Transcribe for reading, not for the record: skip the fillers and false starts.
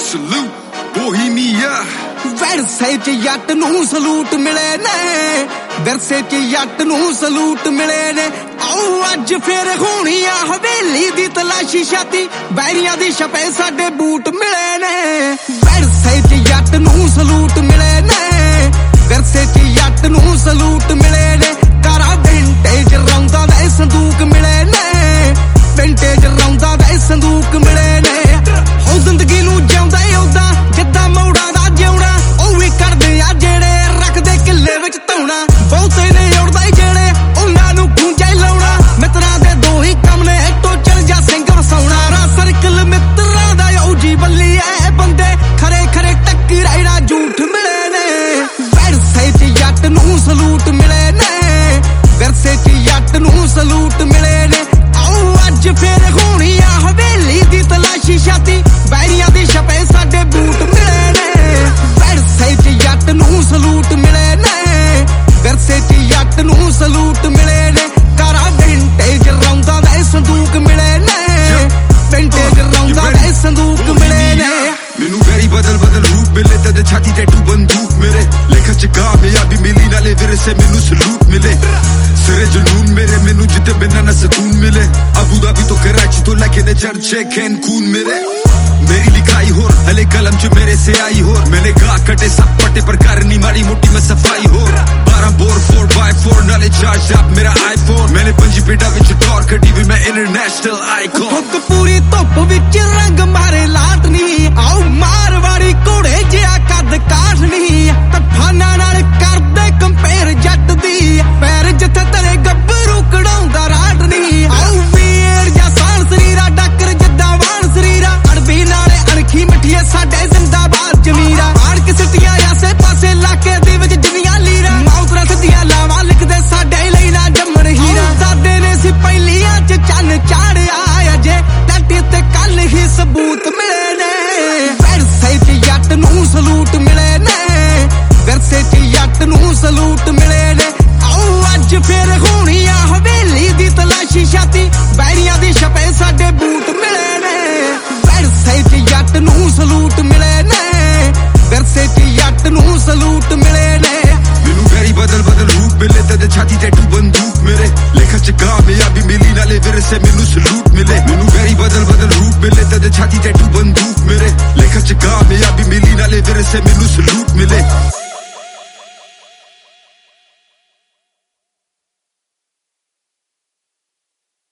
ਵਿਰਸੇ ਚ ਜੱਟ ਨੂੰ ਸਲੂਟ ਮਿਲੇ ਨੇ, ਵਿਰਸੇ ਚ ਜੱਟ ਨੂੰ ਸਲੂਟ ਮਿਲੇ ਨੇ। ਆਓ ਅੱਜ ਫੇਰ ਹੋਣੀ ਆ ਹਵੇਲੀ ਦੀ ਤਲਾਸ਼ੀ ਛਾਤੀ, ਬੈਰੀਆਂ ਦੀ ਛਪੇ ਸਾਡੇ ਬੂਟ ਮਿਲੇ ਨੇ। ਵਿਰਸੇ ਚ ਜੱਟ ਨੂੰ ਸਲੂਟ ਮਿਲੇ ਨੇ, ਵਿਰਸੇ ਚ ਜੱਟ ਨੂੰ ਸਲੂਟ ਮਿਲੇ ਨੇ। ਕਾਰਾ ਵਿੰਟੇਜ ਰੌਂਦਾਂ ਦੇ ਸੰਦੂਕ ਮਿਲੇ ਨੇ, ਵਿੰਟੇਜ ਰੌਂਦਾਂ ਦੇ ਸੰਦੂਕ ਮਿਲੇ ਨੇ। ਉਹ ਜ਼ਿੰਦਗੀ ਨੂੰ ਜਿਉਂਦਾ ਉਦਾਂ ਜਿੱਦਾਂ ਮੌੜਾਂ ਦਾ ਜਿਉਣਾ, ਉਹ ਵੀ ਕਰਦੇ ਆ ਜਿਹੜੇ ਰੱਖਦੇ ਕਿੱਲੇ ਵਿੱਚ ਧੌਣਾ। ਬਹੁਤੇ ਨੇ ਉੜਦਾ ਜਿਹੜੇ ਉਹਨਾਂ ਨੂੰ ਖੂੰਜੇ ਲਾਉਣਾ, ਮਿੱਤਰਾਂ ਦੇ ਦੋ ਹੀ ਕੰਮ ਨੇ ਇੱਟੋ ਚਲ ਜਾ ਸਿੰਘ ਵਸਾਉਣਾ। ਰਾ ਸਰਕਲ ਮਿੱਤਰਾਂ ਦਾ ਔਜੀ ਬੱਲੀ ਐ, ਬੰਦੇ ਖਰੇ ਖਰੇ ਟੱਕਰਾਈਣਾ ਝੂਠ ਮਿਲੇ ਨੇ। ਵਿਰਸੇ ਚ ਜੱਟ ਨੂੰ ਸਲੂਟ ਮਿਲੇ ਨੇ, ਵਿਰਸੇ ਚ ਜੱਟ ਨੂੰ ਸਲੂਟ ਮਿਲੇ ਨੇ। ਆਓ ਅੱਜ ਫੇਰ ਹੋਣੀ ਆ ਹਵੇਲੀ ਦੀ ਤਲਾਸ਼ੀ ਛਾਤੀ, ਬੈਰੀਆਂ ਦੀ ਛਪੇ ਸਾਡੇ ਬੂਟ ਮਿਲੇ ਨੇ। ਵਿਰਸੇ ਚ ਜੱਟ ਨੂੰ ਸਲੂਟ ਮਿਲੇ ਨੇ, ਵਿਰਸੇ ਚ ਜੱਟ ਨੂੰ ਸਲੂਟ ਮਿਲੇ ਨੇ। ਕਾਰਾ ਵਿੰਟੇਜ ਰੌਂਦਾਂ ਦੇ ਸੰਦੂਕ ਮਿਲੇ ਨੇ, ਵਿੰਟੇਜ ਰੌਂਦਾਂ ਦੇ ਸੰਦੂਕ ਮਿਲੇ ਨੇ। ਮੈਨੂੰ ਵੈਰੀ ਬਦਲ ਰੂਪ ਮਿਲੇ ਤੇ ਛਾਤੀ ਟੈਟੂ ਬੰਦੂਕ ਮੇਰੇ ਲੇਖਾ ਚ ਕਾਮਯਾਬੀ ਮਿਲੀ ਨਾਲੇ ਵਿਰਸੇ ਮੈਨੂੰ ਸਲੂਟ ਮਿਲੇ। ਸਿਰੇ ਜਨੂਨ ਮੇਰੇ ਮੈਨੂੰ ਜਿੱਤੇ ਬਿਨਾਂ ਨਾ ਸਕੂਨ ਮਿਲੇ। ਅਬੂ ਧਾਬੀ ਤੋਂ कराची तो लेके ने चर्चे कैनकून मेरे। मेरी लिखाई हो हले कलम च मेरे से आई हो, मैंने गा कटे सब पटे पर करनी माड़ी मोटी में सफाई हो। 12 बोर 4x4 नाले चार्ज अप मेरा आईफोन, मैंने पंजी पेटा विच टॉर कटी भी मैं इंटरनेशनल आइकॉन। हुक पूरी धुप विच रंग मारे लाटनी, आओ मारवाड़ी घोड़े जिहा कद काठनी। तफाना नाल करदे कंपेयर जट दी, पैर जिथे तले गब्बरू कढाउंदा राटनी। आओ वीर जा सान सरीरा डकर जिद्दां वाण सरीरा, अड़बी नाले अणखी मिठिए साडे जिंदाबाद जमीरा। आड़ के सिटियां आसे पासे लाके दे विच जिन्नियां लीरा, मौतरां सिद्धियां लावां लिखदे साडे लई ना जम्मण हीरा। दादे ने सी पहिलियां च चन्न चाढ़िया, अजे टट्टी ते कल ही सबूत मिले ने। विरसे च जट नूं सलूट मिले ने, विरसे च जट नूं सलूट मिले ने। आओ अज फेर होनी आ हवेली दी तलाशी छाती, बैरियां दी छपे साडे बूट मिले ने। विरसे च जट नूं सलूट मिले ने, विरसे च जट नूं सलूट मिले ने। ਮੈਨੂੰ ਵੈਰੀ ਬਦਲ ਰੂਪ ਮਿਲੇ ਤੇ ਛਾਤੀ ਟੈਟੂ ਬੰਦੂਕ ਮੇਰੇ ਲੇਖਾ ਚ ਕਾਮਯਾਬੀ ਮਿਲੀ ਨਾਲੇ ਵਿਰਸੇ ਮੈਨੂੰ ਸਲੂਟ ਮਿਲੇ। ਮੈਨੂੰ ਵੈਰੀ ਬਦਲ ਰੂਪ ਮਿਲੇ ਤੇ ਛਾਤੀ ਟੈਟੂ ਬੰਦੂਕ ਮੇਰੇ ਲੇਖਾ ਚ ਕਾਮਯਾਬੀ ਮਿਲੀ ਨਾਲੇ ਵਿਰਸੇ ਮੈਨੂੰ ਸਲੂਟ ਮਿਲੇ।